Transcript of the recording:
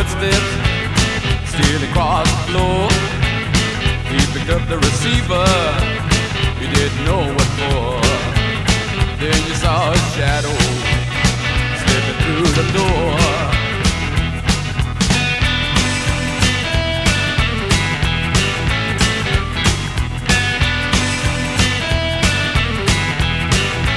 footsteps stealing across the floor. He picked up the receiver, you didn't know what for. Then you saw a shadow slipping through the door.